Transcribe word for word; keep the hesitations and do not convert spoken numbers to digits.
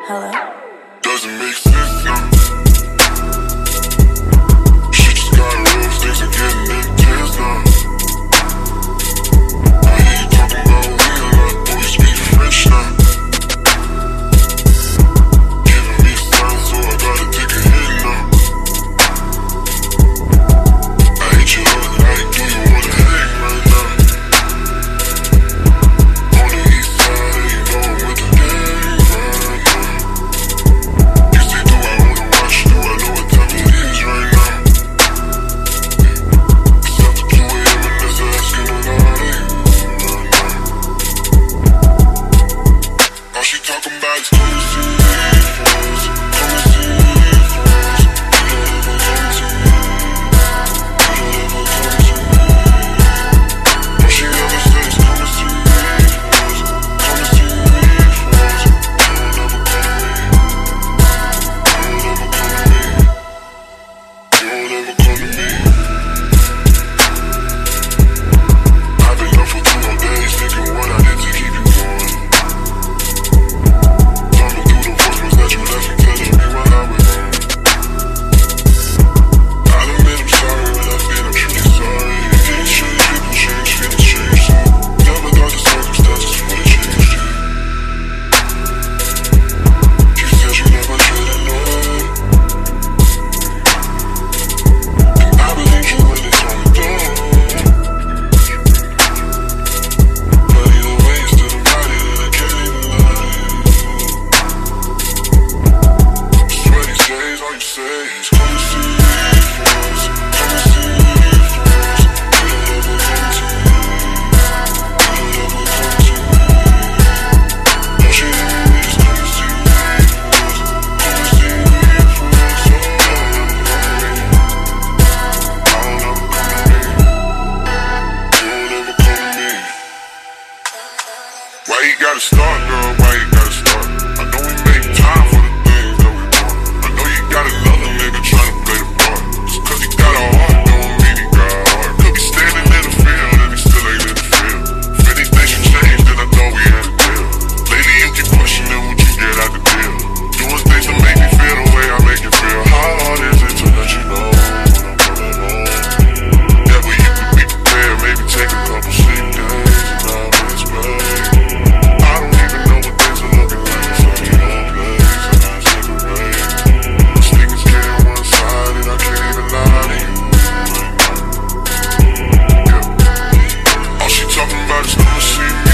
Hello? Doesn't make sense now. Shit just got real, things are getting intense now. I hear you talking about we a lot, boy, you speak French now. Giving me a sign, so I gotta take a hit now. I hate you all night, do you wanna hang right now? On the east side, you know I'm with the gang right now. You say, do I wanna watch, do I know what time it is right now? It's after two A M and that's asking a lot of you right now. All she talking about is come and see me first, come and see me first. You don't ever come to me, you don't ever come to me. All she ever says is come and see me first, come and see me first. You don't ever come to me, you don't ever come to me, you don't ever come to me. I've been up for two whole days thinking what I did to keep you going. Thumbing through the voicemails that you left me telling me what I went wrong. I'll admit I'm sorry when I feel I'm truly sorry. Things change, people change, feelings change. So never thought the circumstances would have changed you. You said you never should've known, and I believe you when it's on the dawn. But either way, it's still a body that I can't even lie. Swear these days, all you say is come and see me first, come and see me first. You don't ever come to me, you don't ever come to me. All she ever is come and see me first, come and see me first. So don't ever come to me, don't ever come to me, don't ever come to me. Why you gotta start, girl? Why you gotta start? I know we make time for the things that we want. I know you got another nigga tryna play the part. Just cause he got a heart, don't mean he got a heart. Could be standing in the field and he still ain't in the field. If anything should change, then I know we had a deal. Lately you keep questioning what you get out the deal. Doing things to make me feel the way I make you feel. How hard is it to let you know when I'm coming home? That way you could be prepared, maybe take a couple sick days and I'll miss babe. I don't even know what things are looking like inside your own place, and I separate. These niggas get on one side and I can't even lie to you right now. Yeah. All she talking about is come and see me